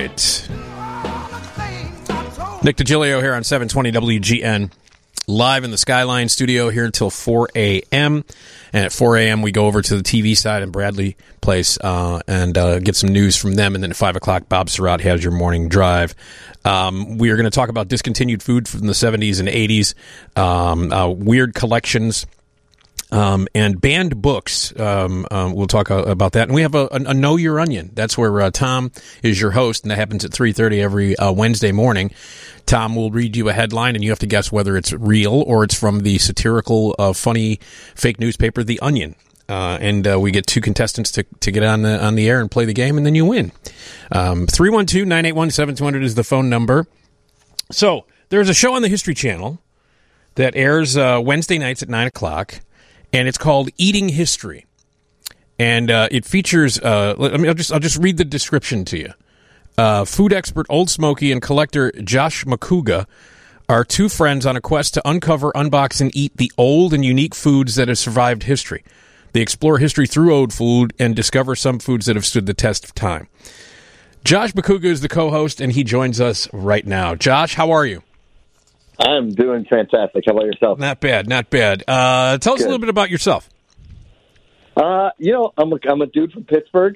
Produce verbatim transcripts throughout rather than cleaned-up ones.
right. Nick DiGilio here on seven twenty W G N. Live in the Skyline studio here until four a.m. And at four a.m. we go over to the T V side in Bradley Place uh, and uh, get some news from them. And then at five o'clock, Bob Surratt has your morning drive. Um, we are going to talk about discontinued food from the seventies and eighties, um, uh, weird collections, um, and banned books. Um, um, we'll talk uh, about that. And we have a, a, a Know Your Onion. That's where uh, Tom is your host, and that happens at three thirty every uh, Wednesday morning. Tom will read you a headline, and you have to guess whether it's real or it's from the satirical, uh, funny, fake newspaper, The Onion. Uh, and uh, we get two contestants to, to get on the on the air and play the game, and then you win. Um, three one two, nine eight one, seven two zero zero is the phone number. So there's a show on the History Channel that airs uh, Wednesday nights at nine o'clock, and it's called Eating History. And uh, it features, uh, let me, I'll just, I'll just read the description to you. Uh, food expert Old Smoky and collector Josh Macuga are two friends on a quest to uncover, unbox, and eat the old and unique foods that have survived history. They explore history through old food and discover some foods that have stood the test of time. Josh Macuga is the co-host, and he joins us right now. Josh, how are you? I'm doing fantastic. How about yourself? Not bad, not bad. Uh, tell us Good. a little bit about yourself. Uh, you know, I'm a, I'm a dude from Pittsburgh.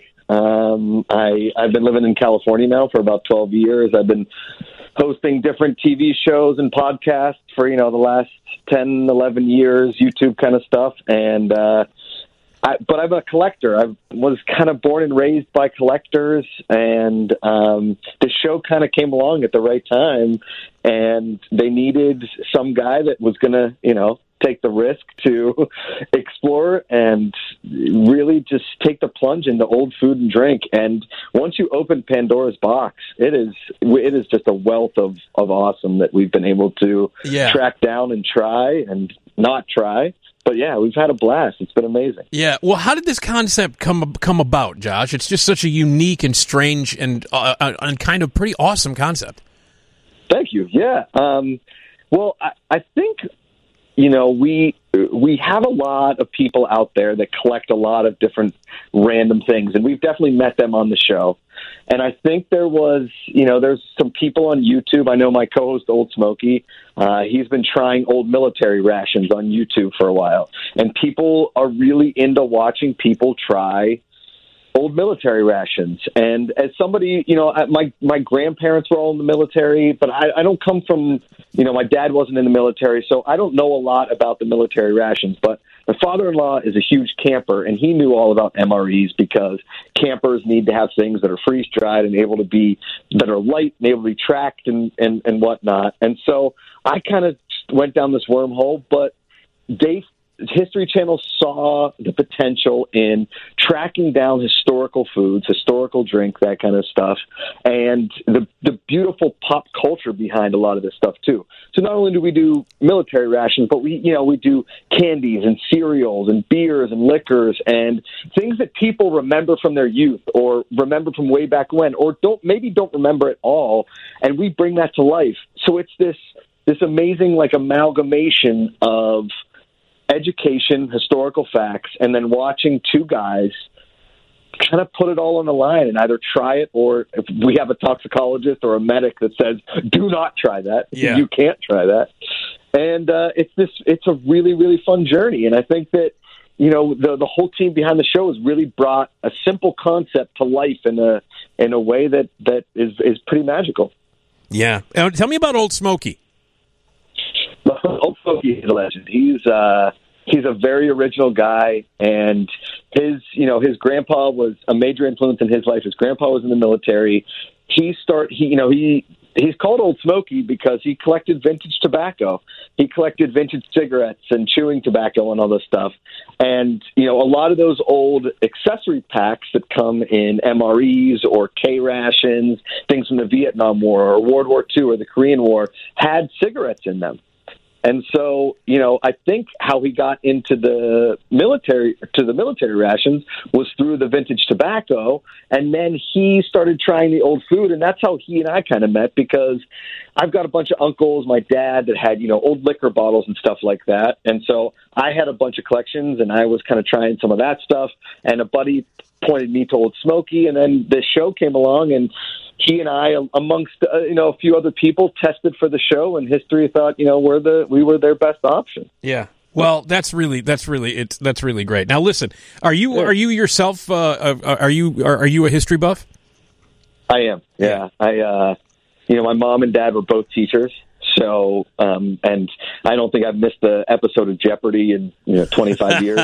Um, I, I've been living in California now for about twelve years. I've been hosting different T V shows and podcasts for, you know, the last ten, eleven years, YouTube kind of stuff. And, uh, I, but I'm a collector. I was kind of born and raised by collectors, and um, the show kind of came along at the right time, and they needed some guy that was going to, you know, take the risk to explore and really just take the plunge into old food and drink. And once you open Pandora's box, it is it is just a wealth of, of awesome that we've been able to yeah. track down and try and not try. But yeah, we've had a blast. It's been amazing. Yeah. Well, how did this concept come come about, Josh? It's just such a unique and strange and uh, and kind of pretty awesome concept. Thank you. Yeah. Um, well, I, I think, you know, we we have a lot of people out there that collect a lot of different random things, and we've definitely met them on the show. And I think there was, you know, there's some people on YouTube. I know my co-host, Old Smoky, uh, he's been trying old military rations on YouTube for a while. And people are really into watching people try old military rations. And as somebody, you know, my my grandparents were all in the military, but I, I don't come from, you know, my dad wasn't in the military, so I don't know a lot about the military rations. But my father-in-law is a huge camper, and he knew all about M R Es because campers need to have things that are freeze-dried and able to be, that are light and able to be tracked and, and, and whatnot. And so I kind of went down this wormhole, but they History Channel saw the potential in tracking down historical foods, historical drink, that kind of stuff, and the the beautiful pop culture behind a lot of this stuff too. So not only do we do military rations, but we you know we do candies and cereals and beers and liquors and things that people remember from their youth or remember from way back when, or don't maybe don't remember at all, and we bring that to life. So it's this this amazing like amalgamation of education, historical facts, and then watching two guys kind of put it all on the line and either try it, or if we have a toxicologist or a medic that says, do not try that. Yeah. You can't try that. And uh, it's this, it's a really, really fun journey. And I think that, you know, the the whole team behind the show has really brought a simple concept to life in a in a way that, that is, is pretty magical. Yeah. Uh, tell me about Old Smoky. Old Smoky is a legend. He's uh, he's a very original guy, and his you know his grandpa was a major influence in his life. His grandpa was in the military. He start he you know he he's called Old Smoky because he collected vintage tobacco. He collected vintage cigarettes and chewing tobacco and all this stuff. And you know a lot of those old accessory packs that come in M R Es or K rations, things from the Vietnam War or World War Two or the Korean War, had cigarettes in them. And so, you know, I think how he got into the military, to the military rations, was through the vintage tobacco. And then he started trying the old food. And that's how he and I kind of met, because I've got a bunch of uncles, my dad, that had, you know, old liquor bottles and stuff like that. And so I had a bunch of collections, and I was kind of trying some of that stuff. And a buddy pointed me to Old Smoky, and then this show came along, and he and I, amongst uh, you know a few other people, tested for the show, and history thought you know we're the we were their best option. Yeah. Well, that's really that's really it's that's really great. Now, listen, are you are you yourself uh, are you are, are you a history buff? I am. Yeah. I uh, you know my mom and dad were both teachers. So, um, and I don't think I've missed an episode of Jeopardy in you know twenty-five years.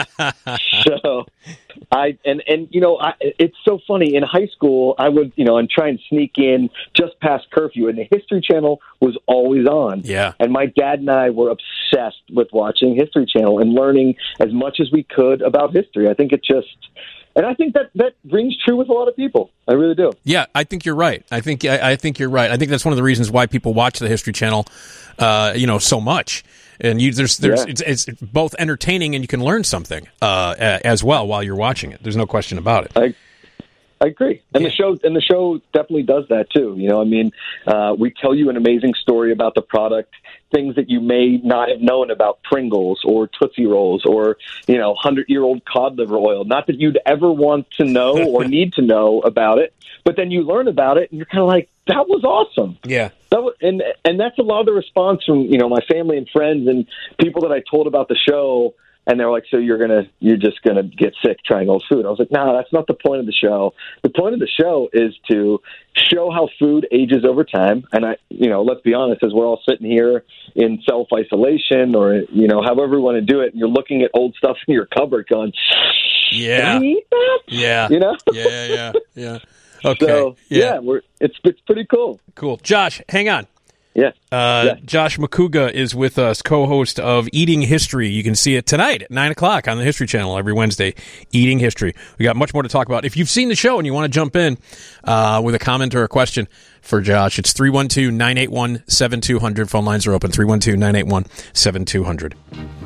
So, I and and you know I, it's so funny. In high school, I would you know and try and sneak in just past curfew, and the History Channel was always on. Yeah. And my dad and I were obsessed with watching History Channel and learning as much as we could about history. I think it just. And I think that, that rings true with a lot of people. I really do. Yeah, I think you're right. I think I, I think you're right. I think that's one of the reasons why people watch the History Channel, uh, you know, so much. And you, there's there's yeah. it's, it's both entertaining and you can learn something uh, as well while you're watching it. There's no question about it. I, I agree, and yeah. the show and the show definitely does that too. You know, I mean, uh, we tell you an amazing story about the product, things that you may not have known about Pringles or Tootsie Rolls or you know, hundred-year-old cod liver oil. Not that you'd ever want to know or need to know about it, but then you learn about it, and you're kind of like, that was awesome. Yeah, that was, and and that's a lot of the response from you know my family and friends and people that I told about the show. And they're like, so you're gonna, you're just gonna get sick trying old food. I was like, no, that's not the point of the show. The point of the show is to show how food ages over time. And I, you know, let's be honest, as we're all sitting here in self isolation, or you know, however we want to do it, and you're looking at old stuff in your cupboard, going, yeah, can I eat that? Yeah, you know, yeah, yeah, yeah. Okay, so, yeah, yeah, we're it's it's pretty cool. Cool, Josh, hang on. Yeah. Uh, yeah. Josh Macuga is with us, co-host of Eating History. You can see it tonight at nine o'clock on the History Channel every Wednesday, Eating History. We got much more to talk about. If you've seen the show and you want to jump in uh, with a comment or a question for Josh, it's three one two, nine eight one, seven two zero zero. Phone lines are open, three one two, nine eight one, seven two zero zero.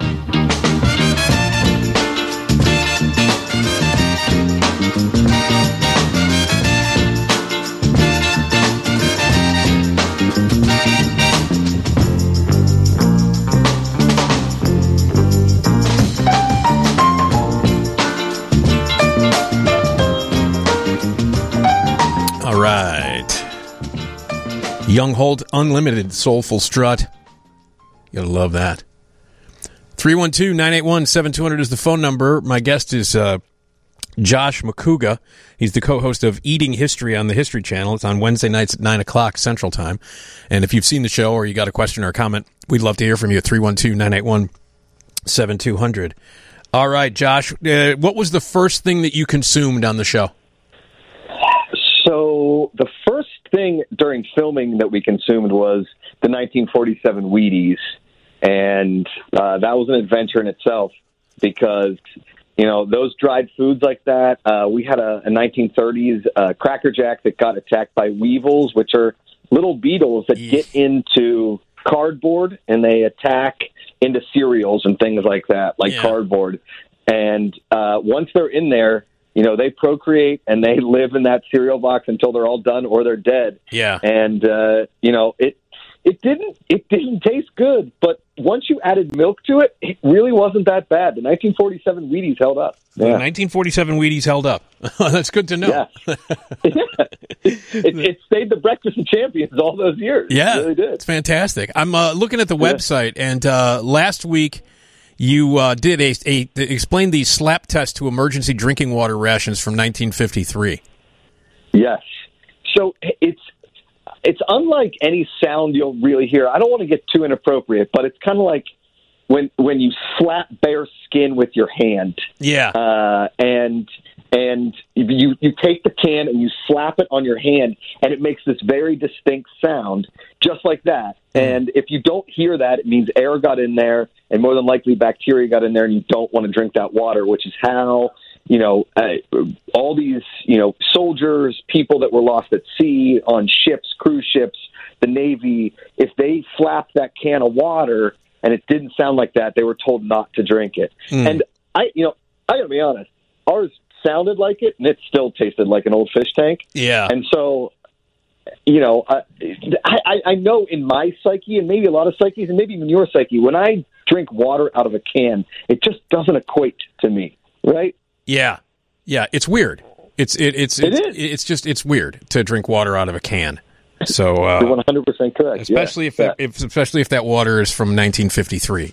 All right. Young Holt Unlimited Soulful Strut. You gotta love that. three one two, nine eight one, seven two zero zero is the phone number. My guest is uh, Josh Macuga. He's the co-host of Eating History on the History Channel. It's on Wednesday nights at nine o'clock Central Time. And if you've seen the show or you got a question or a comment, we'd love to hear from you at three one two, nine eight one, seven two zero zero. All right, Josh, uh, what was the first thing that you consumed on the show? So the first thing during filming that we consumed was the nineteen forty-seven Wheaties, and uh, that was an adventure in itself because, you know, those dried foods like that, uh, we had a, a nineteen thirties uh, Cracker Jack that got attacked by weevils, which are little beetles that get into cardboard, and they attack into cereals and things like that, like yeah. cardboard. And uh, once they're in there, you know, they procreate and they live in that cereal box until they're all done or they're dead. Yeah. And, uh, you know, it it didn't it didn't taste good, but once you added milk to it, it really wasn't that bad. The nineteen forty-seven Wheaties held up. Yeah. The nineteen forty-seven Wheaties held up. That's good to know. Yeah. yeah. It, it stayed the breakfast of champions all those years. Yeah. It really did. It's fantastic. I'm uh, looking at the website, and uh, last week you uh, did a, a explain the slap test to emergency drinking water rations from nineteen fifty-three. Yes. So it's it's unlike any sound you'll really hear. I don't want to get too inappropriate, but it's kind of like when when you slap bare skin with your hand. Yeah. Uh, and and you you take the can and you slap it on your hand, and it makes this very distinct sound, just like that. And if you don't hear that, it means air got in there, and more than likely bacteria got in there, and you don't want to drink that water, which is how, you know, uh, all these, you know, soldiers, people that were lost at sea, on ships, cruise ships, the Navy, if they slapped that can of water and it didn't sound like that, they were told not to drink it. Mm. And I, you know, I gotta be honest, ours sounded like it, and it still tasted like an old fish tank. Yeah. And so, you know, I, I, I know in my psyche, and maybe a lot of psyches, and maybe even your psyche, when I drink water out of a can, it just doesn't equate to me, right? Yeah. Yeah, it's weird. It's it, it's It it's, is. it's just it's weird to drink water out of a can. So uh, You're one hundred percent correct. especially yeah. if, that, if especially if that water is from nineteen fifty-three.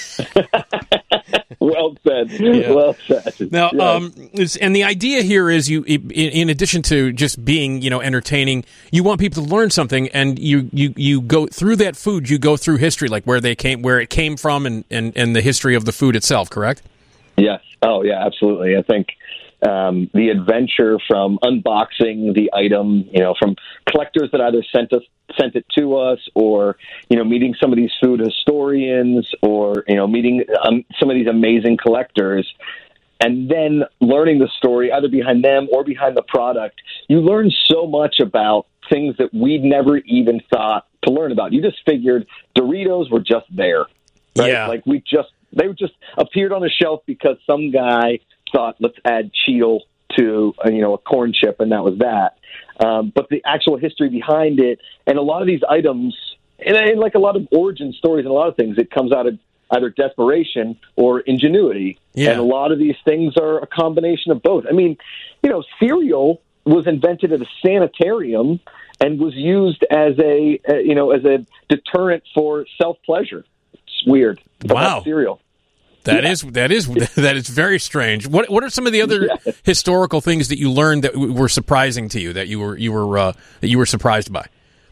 Well said. Yeah. Well said. Now, Yeah. um, is, and the idea here is you, in, in addition to just being, you know, entertaining, you want people to learn something, and you, you, you go through that food. You go through history, like where they came, where it came from, and, and, and the history of the food itself. Correct? Yes. Oh, yeah, absolutely. I think um, the adventure from unboxing the item, you know, from collectors that either sent us sent it to us, or you know, meeting some of these food historians, or you know, meeting um, some of these amazing collectors, and then learning the story either behind them or behind the product. You learn so much about things that we'd never even thought to learn about. You just figured Doritos were just there, right? Yeah. Like we just they just appeared on a shelf because some guy thought, let's add Cheetle to uh, you know a corn chip, and that was that. Um, but the actual history behind it, and a lot of these items, and, and like a lot of origin stories and a lot of things, it comes out of either desperation or ingenuity. Yeah. And a lot of these things are a combination of both. I mean, you know, cereal was invented at a sanitarium and was used as a, uh, you know, as a deterrent for self-pleasure. It's weird. But Wow. that's cereal. That Yeah. is that is that is very strange. What what are some of the other Yeah. historical things that you learned that w- were surprising to you, that you were you were uh, that you were surprised by?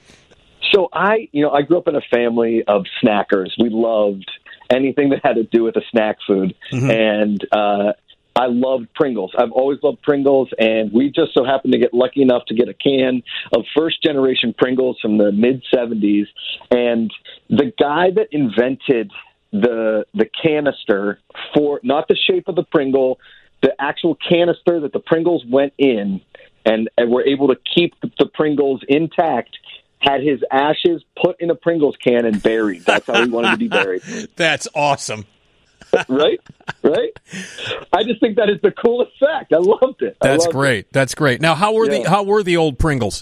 So I, you know, I grew up in a family of snackers. We loved anything that had to do with a snack food, Mm-hmm. and uh, I loved Pringles. I've always loved Pringles, and we just so happened to get lucky enough to get a can of first generation Pringles from the mid seventies. And the guy that invented the the canister for, not the shape of the Pringle, the actual canister that the Pringles went in, and, and were able to keep the, the Pringles intact, had his ashes put in a Pringles can and buried. That's how he wanted to be buried. That's awesome. Right? Right? I just think that is the coolest fact. I loved it. I That's loved great. That's great. Now, how were the Yeah. how were the old Pringles?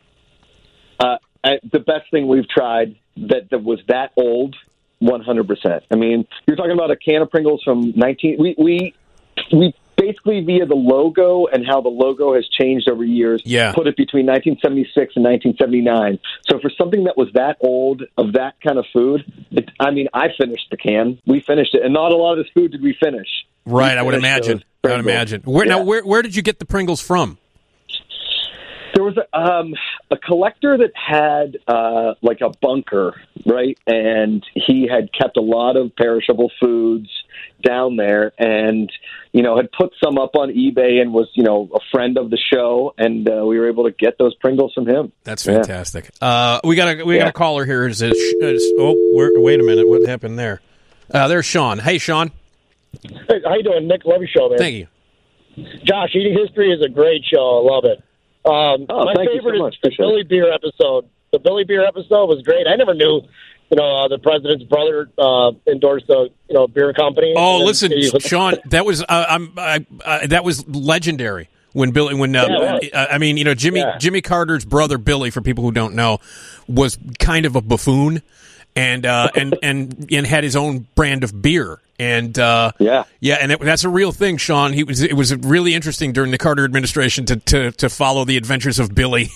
Uh, I, the best thing we've tried that, that was that old, one hundred percent. I mean, you're talking about a can of Pringles from nineteen. We we we basically, via the logo and how the logo has changed over years, Yeah. put it between nineteen seventy-six and nineteen seventy-nine. So for something that was that old, of that kind of food, it, I mean, I finished the can. We finished it, and not a lot of this food did we finish. Right, We I would finished imagine. those I would Pringles. imagine. Where now? Yeah. Where where did you get the Pringles from? There was a, um, a collector that had uh, like a bunker, right? And he had kept a lot of perishable foods down there, and you know had put some up on eBay, and was you know a friend of the show, and uh, we were able to get those Pringles from him. That's Yeah. fantastic. Uh, we got a we got Yeah. a caller here. Is it? Is, oh, where, wait a minute. What happened there? Uh, there's Sean. Hey, Sean. Hey, how you doing, Nick? Love your show, man. Thank you. Josh, Eating History is a great show. I love it. Um, Oh, my thank you so favorite much. is the Appreciate it. Billy Beer episode. The Billy Beer episode was great. I never knew, you know, uh, the president's brother uh, endorsed a you know beer company. Oh, And then listen, he was- Sean. That was uh, I'm I, uh, that was legendary when Billy when uh, Yeah, it uh, I mean you know Jimmy Yeah. Jimmy Carter's brother Billy, for people who don't know, was kind of a buffoon and uh, and and and had his own brand of beer. And uh, Yeah. yeah, and it, that's a real thing, Sean. He was. It was really interesting during the Carter administration to to, to follow the adventures of Billy.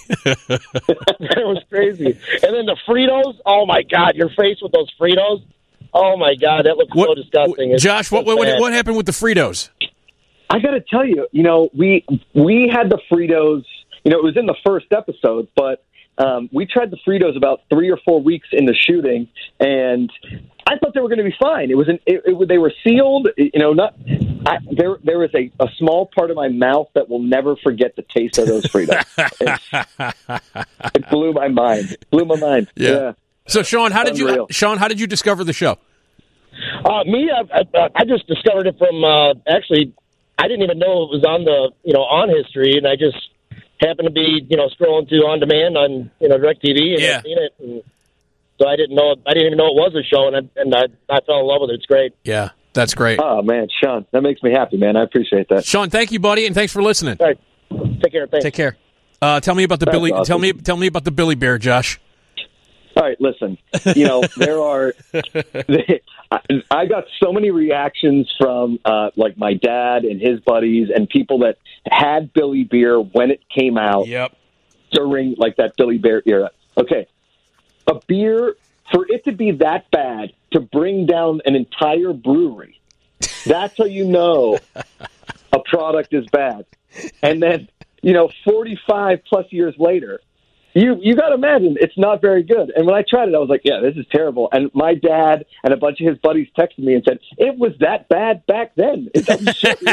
It was crazy. And then the Fritos. Oh my God, your face with those Fritos. Oh my God, that looks so disgusting. It's- Josh? What it's what, bad. what happened with the Fritos? I got to tell you, you know, we we had the Fritos. You know, it was in the first episode, but um, we tried the Fritos about three or four weeks into shooting, and I thought they were going to be fine. It was an, it, it, they were sealed. You know, not I, there. There was a, a small part of my mouth that will never forget the taste of those Fritos. it, it blew my mind. Blew my mind. Yeah. Yeah. So, Sean, how did you Unreal. Sean? How did you discover the show? Uh, me, I, I, I just discovered it from uh, actually. I didn't even know it was on the you know on History, and I just happened to be you know scrolling through on demand on you know DirecTV and Yeah. I seen it, and so I didn't know I didn't even know it was a show, and I, and I, I fell in love with it. It's great. Yeah, that's great. Oh man, Sean, that makes me happy, man. I appreciate that. Sean, thank you, buddy, and thanks for listening. All right, take care. Thanks. Take care. Uh, tell me about the That's Billy. awesome. Tell me. Tell me about the Billy Bear, Josh. All right, listen. You know, there are. I, I got so many reactions from uh, like my dad and his buddies and people that had Billy Beer when it came out. Yep. During like that Billy Beer era. Okay, a beer for it to be that bad to bring down an entire brewery. That's how you know a product is bad. And then, you know, forty-five plus years later, you you got to imagine it's not very good. And when I tried it, I was like, yeah, this is terrible. And my dad and a bunch of his buddies texted me and said, it was that bad back then. It doesn't show you.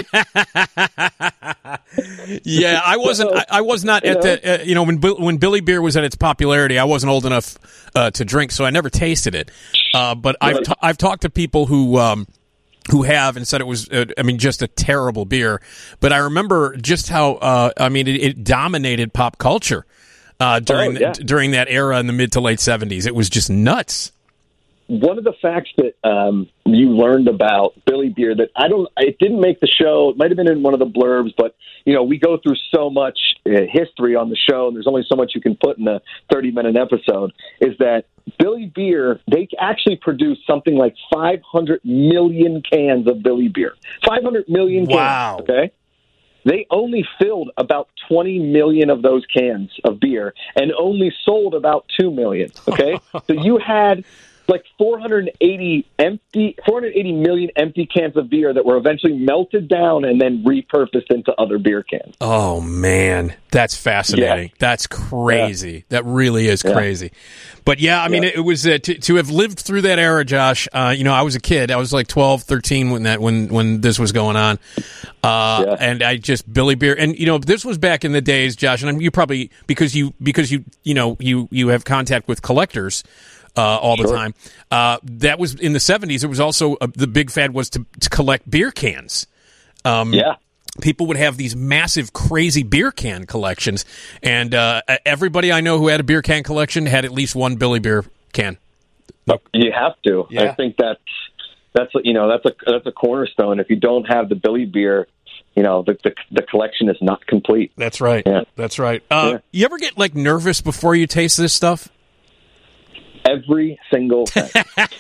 Yeah, I wasn't. I, I was not you at know? the. Uh, you know, when Bill- when Billy Beer was at its popularity, I wasn't old enough uh, to drink, so I never tasted it. Uh, but I've t- I've talked to people who. Um, who have and said it was, uh, I mean, just a terrible beer. But I remember just how, uh, I mean, it, it dominated pop culture uh, during Oh, yeah. the, during that era in the mid to late seventies. It was just nuts. One of the facts that um, you learned about Billy Beer that I don't, it didn't make the show. It might have been in one of the blurbs, but you know, we go through so much uh, history on the show, and there's only so much you can put in a thirty minute episode. Is that Billy Beer? They actually produced something like five hundred million cans of Billy Beer. five hundred million cans. Wow. Okay. They only filled about twenty million of those cans of beer and only sold about two million. Okay. So you had like four hundred eighty empty, four hundred eighty million empty cans of beer that were eventually melted down and then repurposed into other beer cans. Oh man, that's fascinating. Yeah. That's crazy. Yeah. That really is Yeah. crazy. But yeah, I mean, Yeah. it, it was uh, to to have lived through that era, Josh. Uh, you know, I was a kid. I was like twelve, thirteen when that when when this was going on. Uh, Yeah. and I just Billy Beer, and you know, this was back in the days, Josh. And you probably because you because you you know you you have contact with collectors. Uh, all the Sure. time. Uh, that was in the seventies. It was also uh, the big fad was to, to collect beer cans. Um, Yeah. People would have these massive, crazy beer can collections, and uh, everybody I know who had a beer can collection had at least one Billy Beer can. You have to. Yeah. I think that's that's you know that's a that's a cornerstone. If you don't have the Billy Beer, you know the the, the collection is not complete. That's right. Yeah. That's right. Uh, Yeah. You ever get like nervous before you taste this stuff? Every single thing.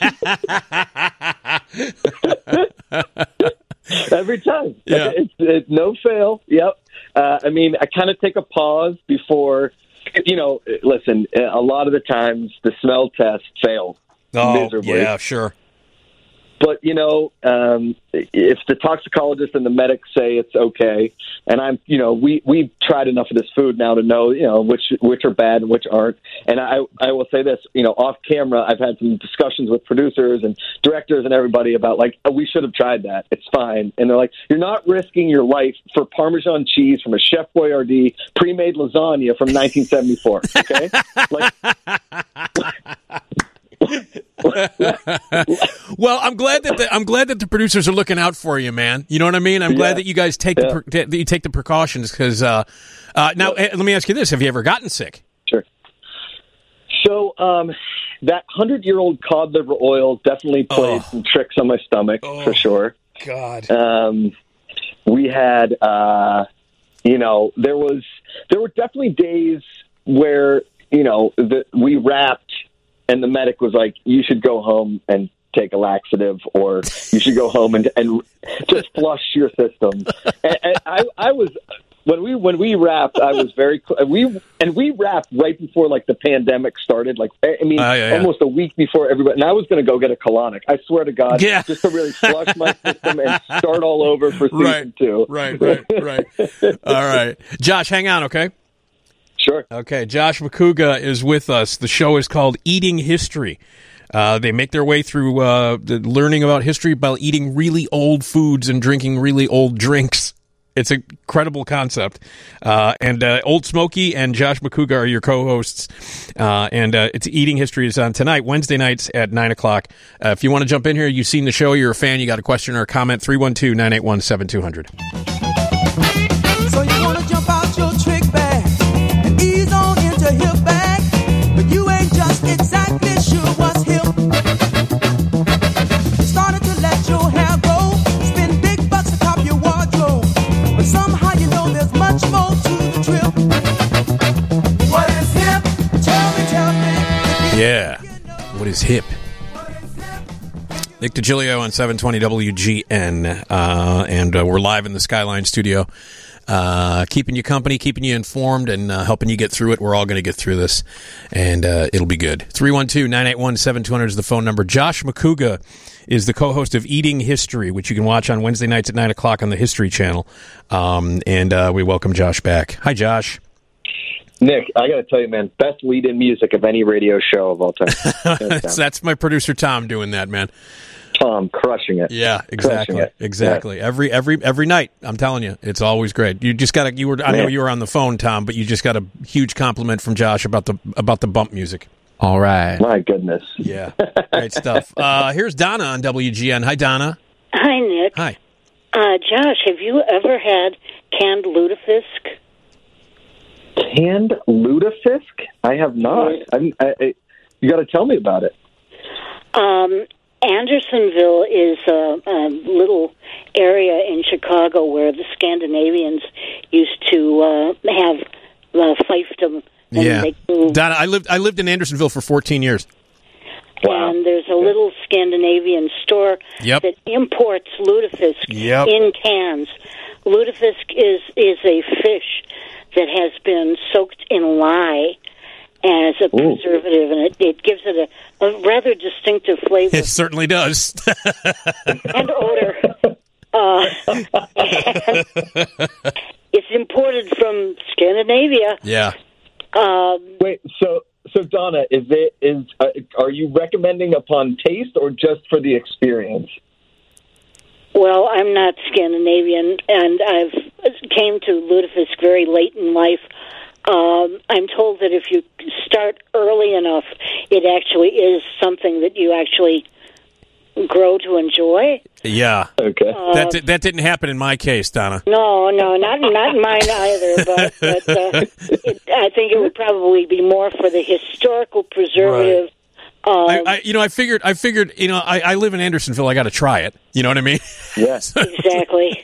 Every time. Yeah. It's, it's no fail. Yep. Uh, I mean, I kind of take a pause before, you know, listen, a lot of the times the smell test fails miserably. yeah, sure. But, you know, um, if the toxicologist and the medics say it's okay, and I'm, you know, we, we've tried enough of this food now to know, you know, which which are bad and which aren't. And I, I will say this, you know, off camera, I've had some discussions with producers and directors and everybody about, like, oh, we should have tried that. It's fine. And they're like, you're not risking your life for Parmesan cheese from a Chef Boyardee pre-made lasagna from nineteen seventy-four, okay? Like... Well, I'm glad that the, I'm glad that the producers are looking out for you, man. You know what I mean? I'm glad Yeah. that you guys take Yeah. the pre- that you take the precautions because uh, uh, now eh, let me ask you this: have you ever gotten sick? Sure. So um, that hundred-year-old cod liver oil definitely played Oh. some tricks on my stomach Oh. for sure. God. Um, we had, uh, you know, there was there were definitely days where you know the, we wrapped, and the medic was like, "You should go home and take a laxative, or you should go home and and just flush your system." And, and I, I was when we when we wrapped, I was very we and we wrapped right before like the pandemic started. Like I mean, Uh, yeah, yeah. almost a week before everybody. And I was going to go get a colonic. I swear to God, Yeah. just to really flush my system and start all over for season Right. two. Right. Right. Right. All right, Josh, hang on, okay? Sure. Okay, Josh Macuga is with us. The show is called Eating History. Uh, they make their way through uh, the learning about history by eating really old foods and drinking really old drinks. It's an incredible concept. Uh, and uh, Old Smoky and Josh Macuga are your co-hosts. Uh, and uh, it's Eating History is on tonight, Wednesday nights at nine o'clock. Uh, if you want to jump in here, you've seen the show, you're a fan, you got a question or a comment, three one two, nine eight one, seven two zero zero. So you wanna jump out your trick bag and ease on into hip bag, but you ain't just exactly sure what's hip. Started to let your hair grow, spend big bucks to top your wardrobe, but somehow you know there's much more to the trip. What is hip? Tell me, tell me. Yeah. What is hip? Nick DiGilio on seven twenty W G N, uh, and uh, we're live in the Skyline studio, uh, keeping you company, keeping you informed, and uh, helping you get through it. We're all going to get through this, and uh, it'll be good. three one two, nine eight one, seven two zero zero is the phone number. Josh McCouga is the co-host of Eating History, which you can watch on Wednesday nights at nine o'clock on the History Channel, um, and uh, we welcome Josh back. Hi, Josh. Nick, I got to tell you, man, best lead-in music of any radio show of all time. that's, that's my producer Tom doing that, man. Tom crushing it. Yeah, exactly, it. exactly. Yeah. Every every every night, I'm telling you, it's always great. You just got to. You were. I know Yeah. you were on the phone, Tom, but you just got a huge compliment from Josh about the about the bump music. All right. My goodness. Yeah, great stuff. Uh, here's Donna on W G N. Hi, Donna. Hi, Nick. Hi. Uh, Josh, have you ever had canned lutefisk? Canned lutefisk? I have not. I, I, I, you got to tell me about it. Um, Andersonville is a, a little area in Chicago where the Scandinavians used to uh, have uh, fiefdom. when Yeah, they grew. Donna. I lived I lived in Andersonville for fourteen years. Wow. And there's a little Scandinavian store Yep. that imports lutefisk Yep. in cans. Lutefisk is is a fish that has been soaked in lye as a preservative, and it, it gives it a, a rather distinctive flavor It certainly does. and odor. Uh, and it's imported from Scandinavia. yeah. Um, Wait, so so Donna, is it is uh, are you recommending upon taste or just for the experience? Well, I'm not Scandinavian, and I've came to lutefisk very late in life. Um, I'm told that if you start early enough, it actually is something that you actually grow to enjoy. Yeah. Okay. that di- that didn't happen in my case, Donna. No, no, not not mine either. But, but uh, it, I think it would probably be more for the historical preservative. Um, I, I, you know, I figured, I figured, you know, I, I live in Andersonville. I got to try it. You know what I mean? Yes. exactly.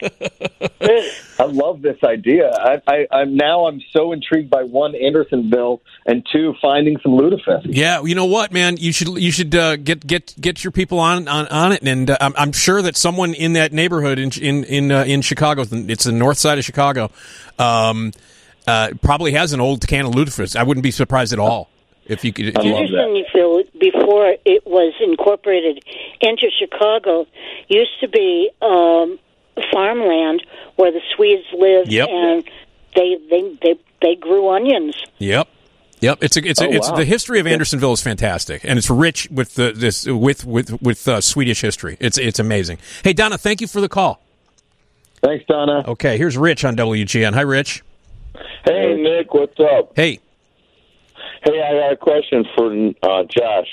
I love this idea. I, I, I'm now I'm so intrigued by one Andersonville and two finding some lutefisk. Yeah, you know what, man? You should you should uh, get get get your people on on, on it, and uh, I'm, I'm sure that someone in that neighborhood in in in, uh, in Chicago, it's the north side of Chicago, um, uh, probably has an old can of lutefisk. I wouldn't be surprised at all if you could. If I you, love that. Andersonville, before it was incorporated into Chicago, used to be um, farmland where the Swedes lived, Yep. and they they they they grew onions. Yep. Yep, it's a, it's a, Oh, it's wow. the history of Andersonville is fantastic, and it's rich with the this with with with uh, Swedish history. It's it's amazing. Hey, Donna, thank you for the call. Thanks, Donna. Okay, here's Rich on W G N. Hi, Rich. Hey, Nick, what's up? Hey. Hey, I got a question for uh, Josh.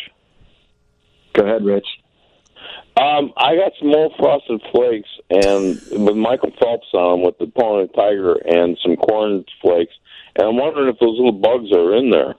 Go ahead, Rich. Um, I got some old frosted flakes and with Michael Phelps on them with the Pony Tiger and some corn flakes, and I'm wondering if those little bugs are in there.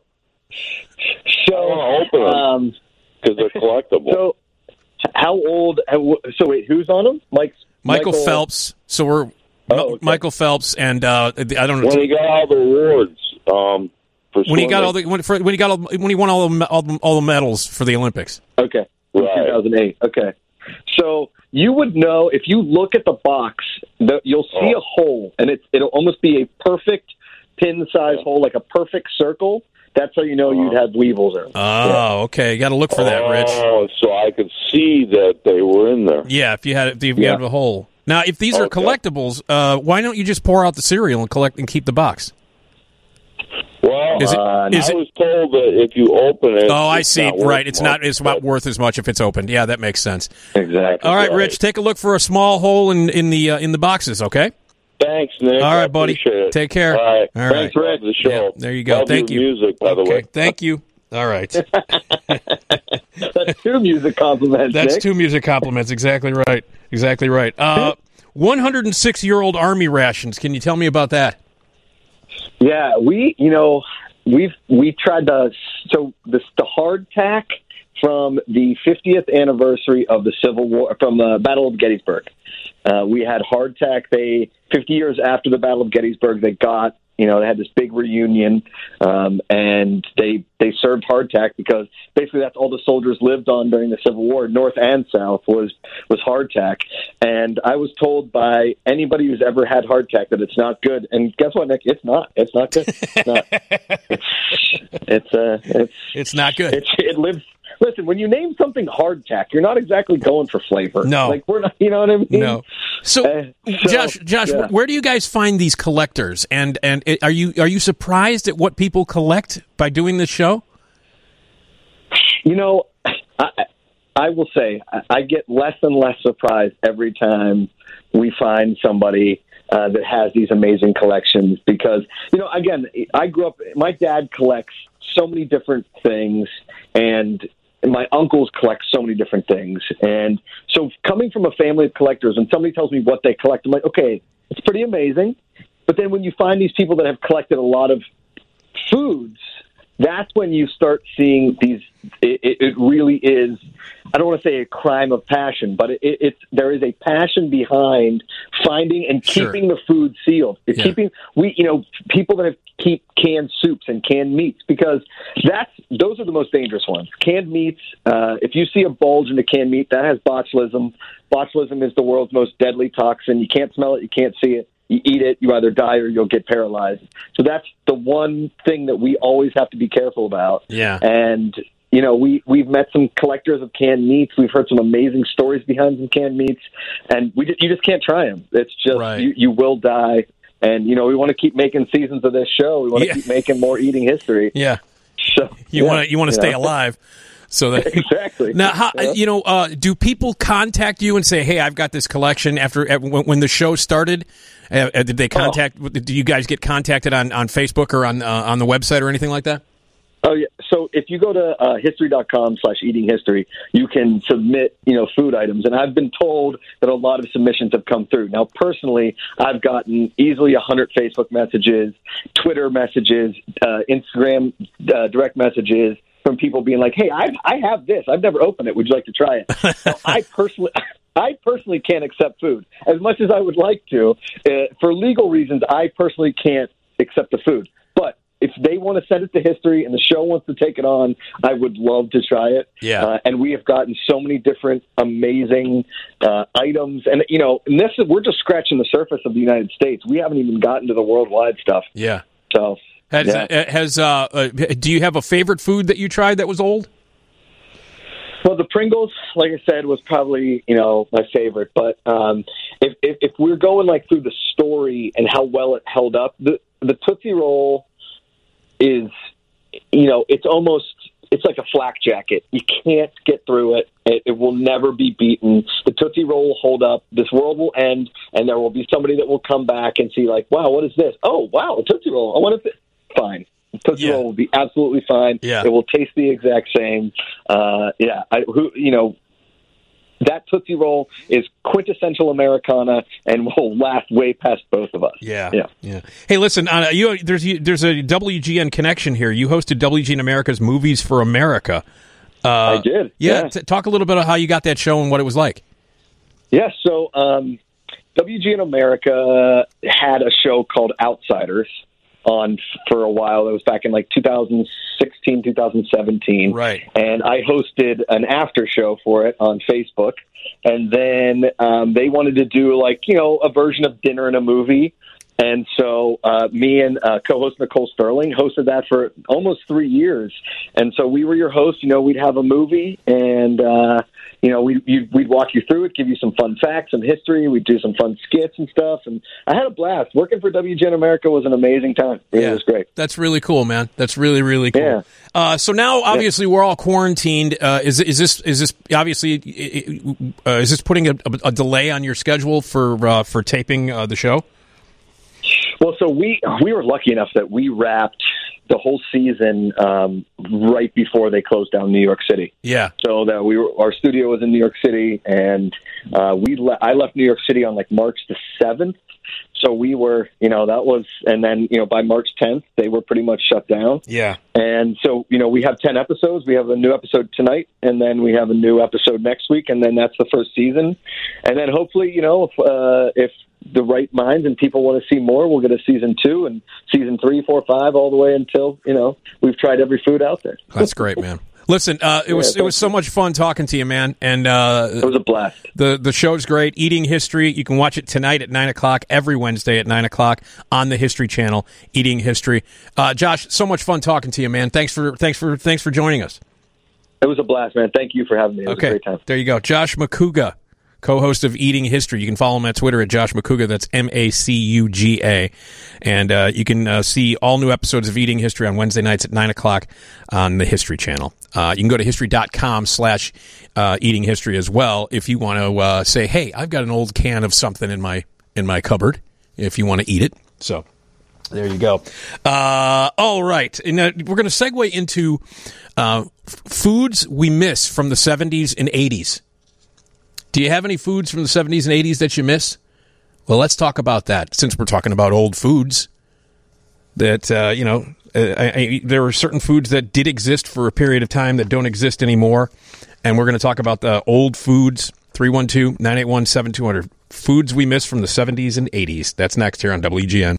So, I want to open them um, because they're collectible. so how old? How, so wait, who's on them? Mike's Michael, Phelps. So we're Oh, okay. Michael Phelps, and uh, I don't know when he got all the awards, um, for when he got swimming. all the when, for, when he got all, when he won all the all, the- all the medals for the Olympics. Okay, Right. two thousand eight. Okay, so you would know if you look at the box, the, you'll see Oh. a hole, and it's it'll almost be a perfect pin-size hole, like a perfect circle. That's how you know you'd have weevils in. Oh, okay. You got to look for that, Rich. Oh, so I could see that they were in there. Yeah, if you had if you Yeah. had a hole. Now, if these are Okay. collectibles, uh, why don't you just pour out the cereal and collect and keep the box? Well, Is it- uh, is I it- was told that if you open it, Oh, I it's see. not worth Right, it's not. much, It's not but- worth as much if it's opened. Yeah, that makes sense. Exactly. All right, Right. Rich, take a look for a small hole in in the uh, in the boxes. Okay. Thanks, Nick. All I right, buddy. appreciate it. Take care. All right. All right. Thanks, Rich. The show. Yeah, there you go. Love Thank your you. music, by the Okay, way. thank you. All right. That's two music compliments. That's Nick. two music compliments. Exactly right. Exactly right. Uh, one hundred six year old Army rations. Can you tell me about that? Yeah, we, you know, we've we tried to. So this the hardtack from the fiftieth anniversary of the Civil War, from the Battle of Gettysburg. Uh, we had hardtack. They fifty years after the Battle of Gettysburg, they got You know, they had this big reunion, um, and they they served hardtack because basically that's all the soldiers lived on during the Civil War, North and South, was was hardtack. And I was told by anybody who's ever had hardtack that it's not good. And guess what, Nick? It's not. It's not good. It's not. it's it's uh, it's it's not good. It's, it lives. Listen, when you name something hardtack, you're not exactly going for flavor. No, like we're not. You know what I mean? No. So, uh, so Josh, Josh, yeah. where do you guys find these collectors? And and are you are you surprised at what people collect by doing this show? You know, I, I will say I get less and less surprised every time we find somebody uh, that has these amazing collections because, you know, again, I grew up, my dad collects so many different things, and my uncles collect so many different things. And so coming from a family of collectors, when somebody tells me what they collect, I'm like, okay, it's pretty amazing. But then when you find these people that have collected a lot of foods, that's when you start seeing these, it, it, it really is, I don't want to say a crime of passion, but it, it, it's, there is a passion behind finding and keeping Sure. the food sealed. It's Yeah. keeping, we, you know, people that have keep canned soups and canned meats, because that's, those are the most dangerous ones. Canned meats, uh, if you see a bulge in a canned meat, that has botulism. Botulism is the world's most deadly toxin. You can't smell it, you can't see it. You eat it, you either die or you'll get paralyzed. So that's the one thing that we always have to be careful about. Yeah. And, you know, we, we've met some collectors of canned meats. We've heard some amazing stories behind some canned meats. And we just, you just can't try them. It's just, Right. you, you will die. And, you know, we want to keep making seasons of this show. We want to Yeah. keep making more eating history. Yeah. So You yeah, want to you want to stay know. alive. So that Exactly. now, how, Yeah. you know, uh, do people contact you and say, "Hey, I've got this collection"? After uh, when, when the show started, uh, did they contact? Oh. Do you guys get contacted on, on Facebook or on uh, on the website or anything like that? Oh yeah. So if you go to uh, history dot com slash eating history, you can submit, you know, food items. And I've been told that a lot of submissions have come through. Now, personally, I've gotten easily a hundred Facebook messages, Twitter messages, uh, Instagram uh, direct messages from people being like, "Hey, I I have this. I've never opened it. Would you like to try it?" Now, I personally. I personally can't accept food as much as I would like to. Uh, for legal reasons, I personally can't accept the food. But if they want to send it to history and the show wants to take it on, I would love to try it. Yeah. Uh, and we have gotten so many different amazing uh, items. And, you know, and this is, we're just scratching the surface of the United States. We haven't even gotten to the worldwide stuff. Yeah. So, Has, yeah. uh, has uh, uh, do you have a favorite food that you tried that was old? Well, the Pringles, like I said, was probably, you know, my favorite. But um, if, if if we're going like through the story and how well it held up, the the Tootsie Roll is, you know, it's almost it's like a flak jacket. You can't get through it. It, it will never be beaten. The Tootsie Roll will hold up. This world will end, and there will be somebody that will come back and see, like, wow, what is this? Oh, wow, a Tootsie Roll. I want to. Fine. Tootsie Yeah. Roll will be absolutely fine. Yeah. It will taste the exact same. Uh, yeah, I, who you know, that Tootsie Roll is quintessential Americana and will last way past both of us. Yeah, yeah, yeah. Hey, listen, uh, you there's you, there's a W G N connection here. You hosted W G N America's Movies for America. Uh, I did. Yeah, yeah. T- talk a little bit about how you got that show and what it was like. Yeah, so um, W G N America had a show called Outsiders on for a while. That was back in like two thousand sixteen, two thousand seventeen. Right. And I hosted an after show for it on Facebook. And then um, they wanted to do like, you know, a version of Dinner and a Movie. And so uh, me and uh, co-host Nicole Sterling hosted that for almost three years. And so we were your host. You know, we'd have a movie and, uh, you know, we, you'd, we'd walk you through it, give you some fun facts, some history. We'd do some fun skits and stuff. And I had a blast. Working for W G N America was an amazing time. It yeah. was great. That's really cool, man. That's really, really cool. Yeah. Uh, so now, obviously, we're all quarantined. Uh, is is this is this obviously uh, is this putting a, a delay on your schedule for uh, for taping uh, the show? Well, so we we were lucky enough that we wrapped the whole season um, right before they closed down New York City. Yeah. So that we were, our studio was in New York City, and uh, we le- I left New York City on like March the seventh, So we were, you know, that was, and then, you know, by March tenth, they were pretty much shut down. Yeah. And so, you know, we have ten episodes. We have a new episode tonight, and then we have a new episode next week, and then that's the first season. And then hopefully, you know, if, uh, if the right minds and people want to see more, we'll get a season two and season three, four, five, all the way until, you know, we've tried every food out there. That's great, man. Listen, uh, it was Yeah, it was so much fun talking to you, man. And uh, It was a blast. the the show's great. Eating History. You can watch it tonight at nine o'clock. Every Wednesday at nine o'clock on the History Channel. Eating History. Uh, Josh, so much fun talking to you, man. Thanks for thanks for thanks for joining us. It was a blast, man. Thank you for having me. It was Okay, a great time. there you go. Josh McCuga, co-host of Eating History. You can follow him on Twitter at Josh McCuga. That's M A C U G A. And uh, you can uh, see all new episodes of Eating History on Wednesday nights at nine o'clock on the History Channel. Uh, you can go to history.com slash eating history as well if you want to uh, say, hey, I've got an old can of something in my in my cupboard if you want to eat it. So there you go. Uh, all right. And, uh, we're going to segue into uh, f- foods we miss from the seventies and eighties. Do you have any foods from the seventies and eighties that you miss? Well, let's talk about that since we're talking about old foods. That, uh, you know, uh, I, I, there are certain foods that did exist for a period of time that don't exist anymore. And we're going to talk about the old foods. three one two, nine eight one, seven two zero zero. Foods we miss from the seventies and eighties. That's next here on W G N.